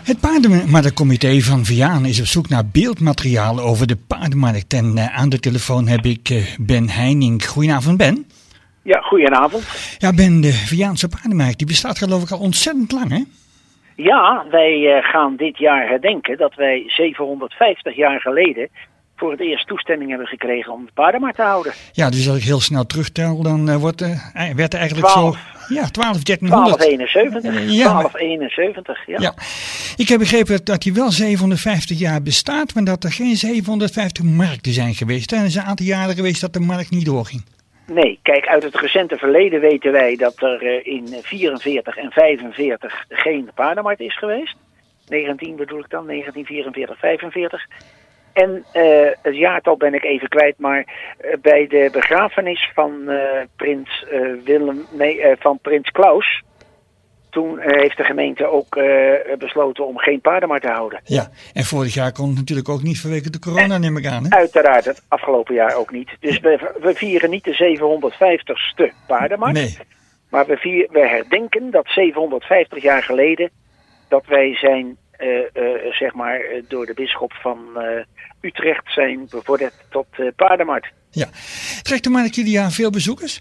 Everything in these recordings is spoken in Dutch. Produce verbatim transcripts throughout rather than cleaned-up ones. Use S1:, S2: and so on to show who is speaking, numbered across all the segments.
S1: Het paardenmarktcomité van Vianen is op zoek naar beeldmateriaal over de paardenmarkt. En uh, aan de telefoon heb ik uh, Ben Heining. Goedenavond, Ben.
S2: Ja, goedenavond.
S1: Ja, Ben, de Viaanse paardenmarkt die bestaat geloof ik al ontzettend lang, hè?
S2: Ja, wij uh, gaan dit jaar herdenken dat wij zevenhonderdvijftig jaar geleden voor het eerst toestemming hebben gekregen om de paardenmarkt te houden.
S1: Ja, dus als ik heel snel terugtel, dan uh, wordt, uh, werd er eigenlijk
S2: twaalf,
S1: zo... Ja, twaalf dertienhonderd.
S2: twaalf eenenzeventig.
S1: Uh, ja,
S2: twaalf eenenzeventig, ja.
S1: ja. Ik heb begrepen dat hij wel zevenhonderdvijftig jaar bestaat, maar dat er geen zevenhonderdvijftig markten zijn geweest. En er is een aantal jaren geweest dat de markt niet doorging.
S2: Nee, kijk, uit het recente verleden weten wij dat er uh, in vierenveertig en vijfenveertig geen paardenmarkt is geweest. negentien bedoel ik dan, negentien vierenveertig, vijfenveertig. En uh, het jaartal ben ik even kwijt, maar uh, bij de begrafenis van uh, prins uh, Willem, nee, uh, van prins Klaus, toen uh, heeft de gemeente ook uh, besloten om geen paardenmarkt te houden.
S1: Ja, en vorig jaar kon het natuurlijk ook niet vanwege de corona, en, neem ik aan. Hè?
S2: Uiteraard, het afgelopen jaar ook niet. Dus we, we vieren niet de zevenhonderdvijftigste paardenmarkt, nee. Maar we, vier, we herdenken dat zevenhonderdvijftig jaar geleden dat wij zijn, uh, uh, zeg maar, uh, door de bisschop van uh, Utrecht zijn bevorderd tot uh, paardenmarkt.
S1: Ja. Trekt de markt jullie jaar veel bezoekers?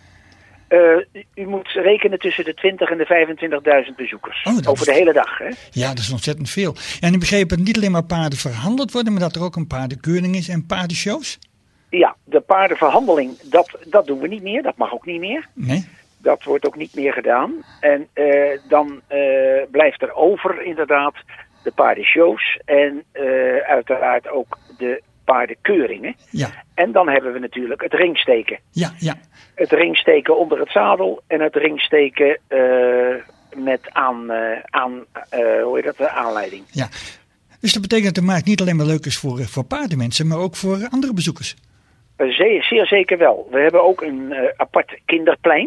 S2: Uh, u moet rekenen tussen de twintig en de vijfentwintigduizend bezoekers. Oh, over is... de hele dag. Hè?
S1: Ja, dat is ontzettend veel. En ik begreep dat niet alleen maar paarden verhandeld worden, maar dat er ook een paardenkeuring is en paardenshows?
S2: Ja, de paardenverhandeling, dat, dat doen we niet meer. Dat mag ook niet meer.
S1: Nee?
S2: Dat wordt ook niet meer gedaan. En uh, dan uh, blijft er over inderdaad de paardenshows en uh, uiteraard ook de paardenkeuringen.
S1: Ja.
S2: En dan hebben we natuurlijk het ringsteken.
S1: Ja, ja.
S2: Het ringsteken onder het zadel en het ringsteken uh, met aan, uh, aan uh, hoe heet dat, de aanleiding.
S1: Ja. Dus dat betekent dat de markt niet alleen maar leuk is voor, voor paardenmensen, maar ook voor andere bezoekers.
S2: Uh, zeer, zeer zeker wel. We hebben ook een uh, apart kinderplein.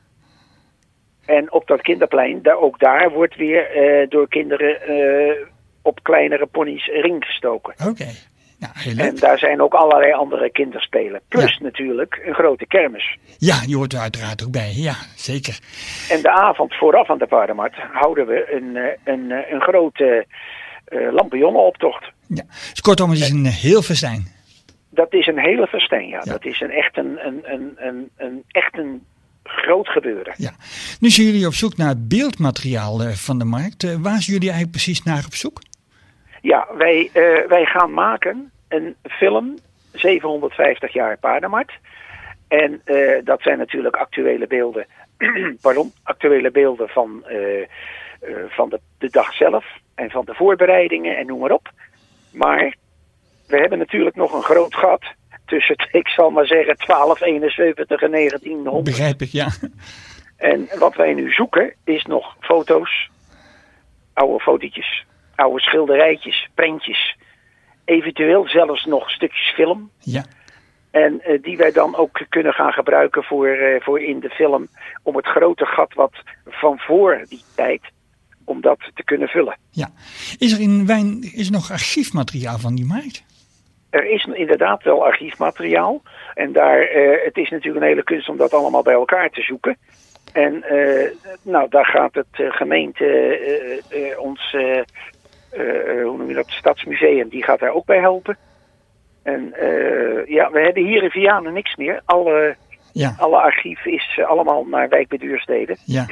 S2: En op dat kinderplein, daar, ook daar wordt weer uh, door kinderen uh, op kleinere ponies ring gestoken.
S1: Oké. Okay. Ja, heel leuk.
S2: En daar zijn ook allerlei andere kinderspelen. Plus ja. natuurlijk een grote kermis.
S1: Ja, die hoort er uiteraard ook bij. Ja, zeker.
S2: En de avond vooraf aan de paardenmarkt houden we een, een, een, een grote uh, lampionnenoptocht.
S1: Ja, dus kortom, het is een heel festijn.
S2: Dat is een hele festijn, ja.
S1: ja.
S2: Dat is een echt een, een, een, een, een, echt een groot gebeuren.
S1: Ja. Nu zijn jullie op zoek naar beeldmateriaal uh, van de markt. Uh, waar zijn jullie eigenlijk precies naar op zoek?
S2: Ja, wij, uh, wij gaan maken een film, zevenhonderdvijftig jaar paardenmarkt. En uh, dat zijn natuurlijk actuele beelden, pardon, actuele beelden van, uh, uh, van de, de dag zelf en van de voorbereidingen en noem maar op. Maar we hebben natuurlijk nog een groot gat tussen, ik zal maar zeggen, twaalf eenenzeventig en negentienhonderd.
S1: Begrijp ik, ja.
S2: En wat wij nu zoeken is nog foto's, oude fotootjes, oude schilderijtjes, prentjes. Eventueel zelfs nog stukjes film.
S1: Ja.
S2: En uh, die wij dan ook kunnen gaan gebruiken voor, uh, voor in de film. Om het grote gat wat van voor die tijd, om dat te kunnen vullen.
S1: Ja. Is er in Wijn is er nog archiefmateriaal van die markt?
S2: Er is inderdaad wel archiefmateriaal. En daar, uh, het is natuurlijk een hele kunst om dat allemaal bij elkaar te zoeken. En uh, nou, daar gaat het uh, gemeente uh, uh, ons... Uh, Uh, hoe noem je dat, Stadsmuseum, die gaat daar ook bij helpen. En uh, ja, we hebben hier in Vianen niks meer. Alle, ja. alle archief is uh, allemaal naar Wijk bij Duurstede.
S1: Ja.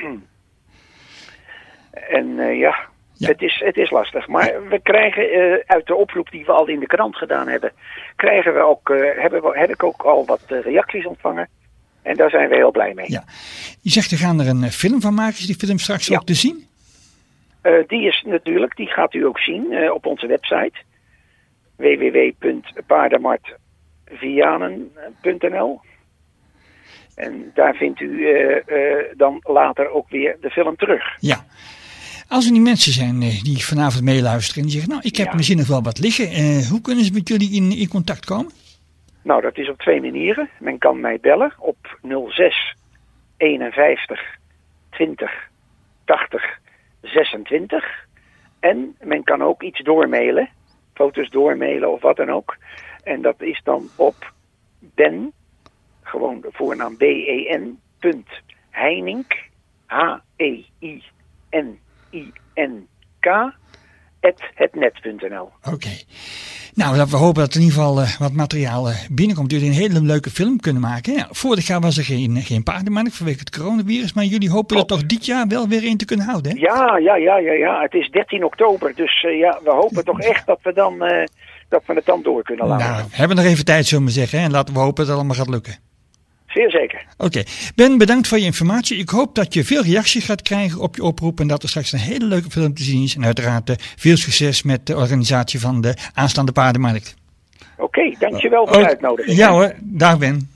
S2: En uh, ja, ja. Het, is, het is lastig. Maar we krijgen uh, uit de oproep die we al in de krant gedaan hebben, krijgen we ook, uh, hebben we, heb ik ook al wat uh, reacties ontvangen. En daar zijn we heel blij mee.
S1: Ja. Je zegt, er gaan er een film van maken. Is die film straks ja. ook te zien?
S2: Uh, die is natuurlijk, die gaat u ook zien uh, op onze website w w w punt paardenmarktvianen punt n l. En daar vindt u uh, uh, dan later ook weer de film terug.
S1: Ja. Als er die mensen zijn uh, die vanavond meeluisteren en die zeggen, nou, ik heb ja. misschien nog wel wat liggen. Uh, hoe kunnen ze met jullie in, in contact komen?
S2: Nou, dat is op twee manieren. Men kan mij bellen op nul zes eenenvijftig twintig tachtig zesentwintig. En men kan ook iets doormailen. Foto's doormailen of wat dan ook. En dat is dan op Ben, gewoon de voornaam B E N, punt Heining, H E I N I N K, at hetnet punt n l.
S1: Oké. Okay. Nou, we hopen dat er in ieder geval uh, wat materiaal uh, binnenkomt. Jullie een hele leuke film kunnen maken. Ja, vorig jaar was er geen, geen paardenmarkt vanwege het coronavirus. Maar jullie hopen er toch dit jaar wel weer in te kunnen houden, hè?
S2: Ja, ja, ja, ja, ja. Het is dertien oktober. Dus uh, ja, we hopen toch echt dat we dan uh, dat we het dan door kunnen laten.
S1: Nou, we hebben nog even tijd, zullen we zeggen. Hè? En laten we hopen dat het allemaal gaat lukken.
S2: Zeer zeker.
S1: Oké. Okay. Ben, bedankt voor je informatie. Ik hoop dat je veel reacties gaat krijgen op je oproep. En dat er straks een hele leuke film te zien is. En uiteraard uh, veel succes met de organisatie van de aanstaande paardenmarkt.
S2: Oké, okay, dankjewel voor de uitnodiging.
S1: Ja hoor, dag Ben.